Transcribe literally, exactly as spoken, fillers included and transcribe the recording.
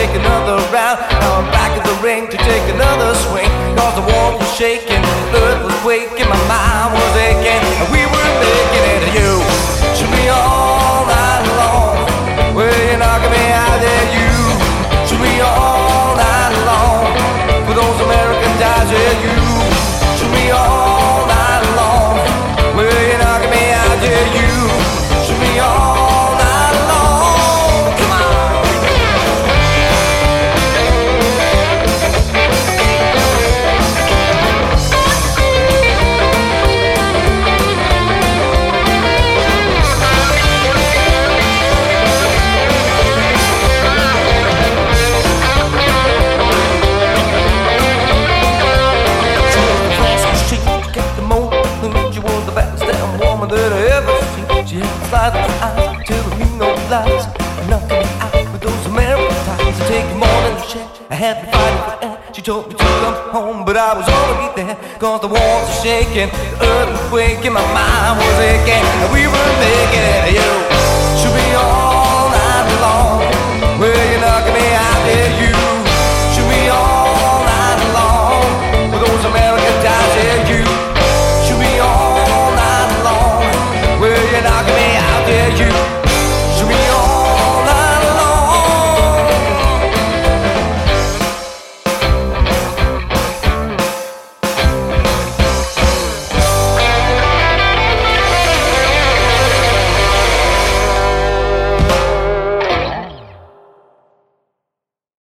make another round. Now I'm back in the ring to take another swing. Cause the walls were shaking, the earth was quaking, my mind was aching, and we were making it. You should be all night long. Well, you're knocking me out there. You should be all night long. For those American guys, yeah, you should be all night long. Well, you're knocking me out there. You should be all night long. Come on. That I ever seen. She had the slides in her eyes, telling me no lies, knocking me out with those American ties. To take more than a share, I had to fight for air. She told me to come home, but I was already there. Cause the walls were shaking, the earth was quaking, my mind was aching, and we were making it. You should be on